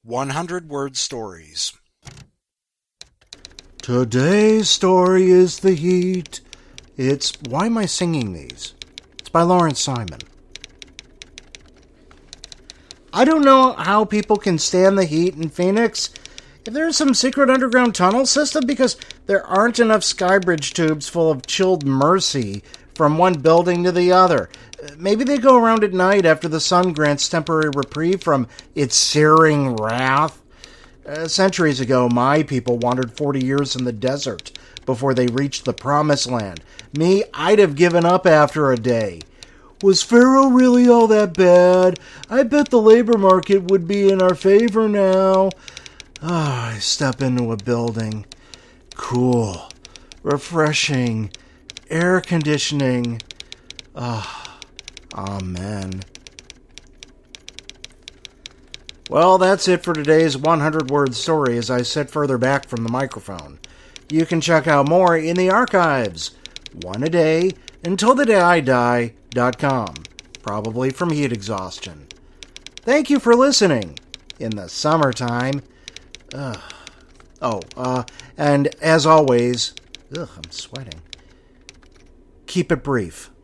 100-word stories. Today's story is the heat. Why am I singing these? It's by Lawrence Simon. I don't know how people can stand the heat in Phoenix. If there's some secret underground tunnel system, because there aren't enough skybridge tubes full of chilled mercy from one building to the other. Maybe they go around at night after the sun grants temporary reprieve from its searing wrath. Centuries ago, my people wandered 40 years in the desert before they reached the promised land. Me, I'd have given up after a day. Was Pharaoh really all that bad? I bet the labor market would be in our favor now. I step into a building. Cool. Refreshing. Air conditioning. Amen. Well, that's it for today's 100-word story as I sit further back from the microphone. You can check out more in the archives. One a day until the day I die.com. Probably from heat exhaustion. Thank you for listening in the summertime. And as always, I'm sweating. Keep it brief.